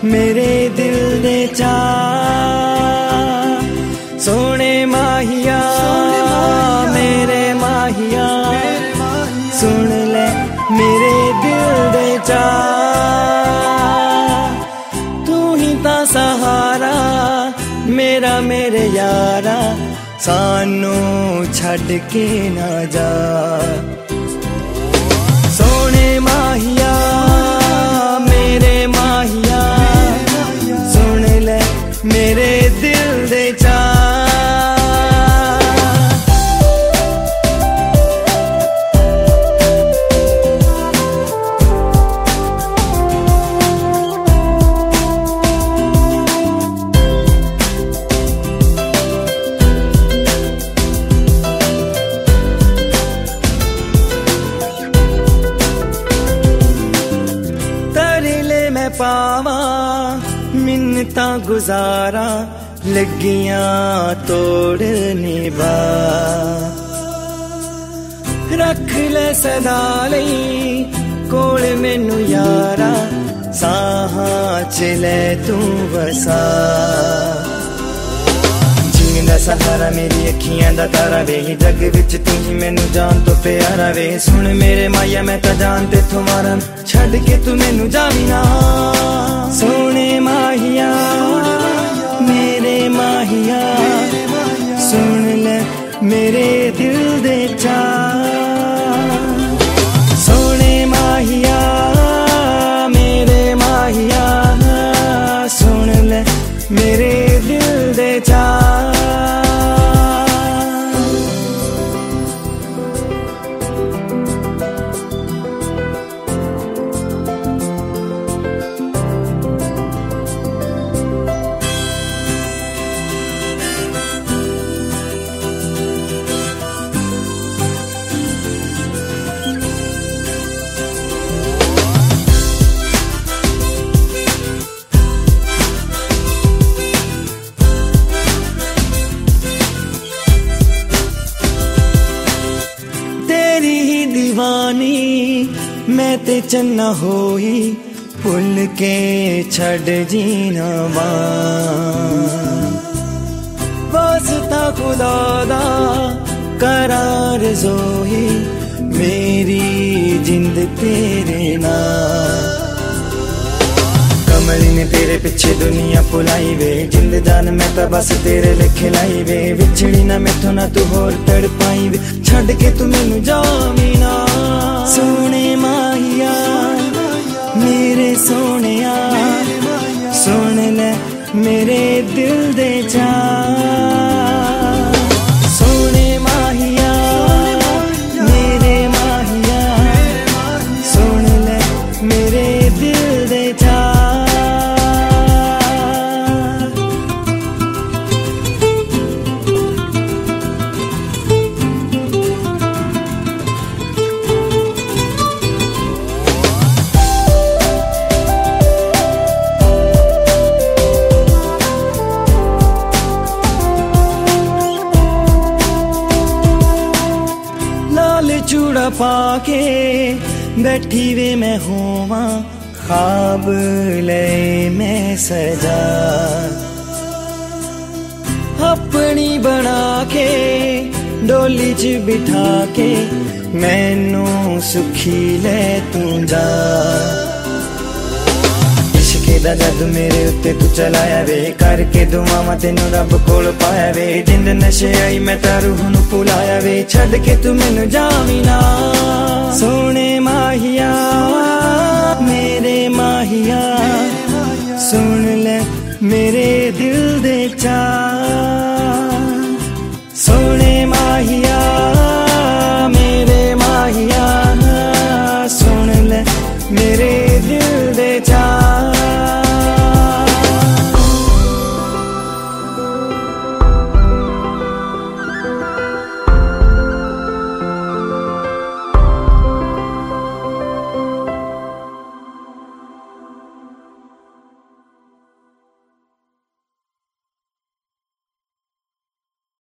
मेरे दिल दे चा सोने माहिया मेरे माहिया सुन ले मेरे दिल दे चा तू ही ता सहारा मेरा मेरे यारा सानू छड़ के ना जा सोने माहिया मेरे माहिया सुन ले मेरे दिल दे चा पावा मिन्नता गुजारा लगियां तोड़ने बा रख ले सदा लई कोल मैनू यारा साहा चले तू बसा जिंदा सहारा मेरी अखियां दा तारा वे जग विच तू ही मैनू जान तो प्यारा वे सुन मेरे माया मैं ता जान ते तुम्हारा छड़ के तू मैनू जावी ना सोने माहिया मेरे माहिया सुन ले मेरे दिल दे चा सोने माहिया मेरे माहिया सुन ले मेरे दिल दे चा दीवानी मैं ते चन्ना होई भुल के छड़ जीना वास्ता खुदा दा करार जोही मेरी जिंद तेरे नाल कमली ने तेरे पिछे दुनिया भुलाई वे जिंद जान मैं तो बस तेरे लिखे लाई वे विछड़ी ना मैथों ना तू होर तड़ पाई वे छड़ के तू मैनू जावी ना सोने माहिया मेरे सोनिया सुन ले मेरे दिल दे चा सोने माहिया मेरे माहिया सुन ले मेरे दिल दे चा चूड़ा पाके बैठी वे मैं होवा ख्वाब ले मैं सजा अपनी बना के डोली च बिठा के मैनू सुखी ले तू जा दा जादू मेरे उत्ते तू चलाया वे करके दुआवां तेनू रब कोल पाया वे जिंद नशे आई मैं ता रूह नू भुलाया वे छड़ के तू मैनू जावी ना सोने माहिया मेरे माहिया सुन ले मेरे दिल दे चा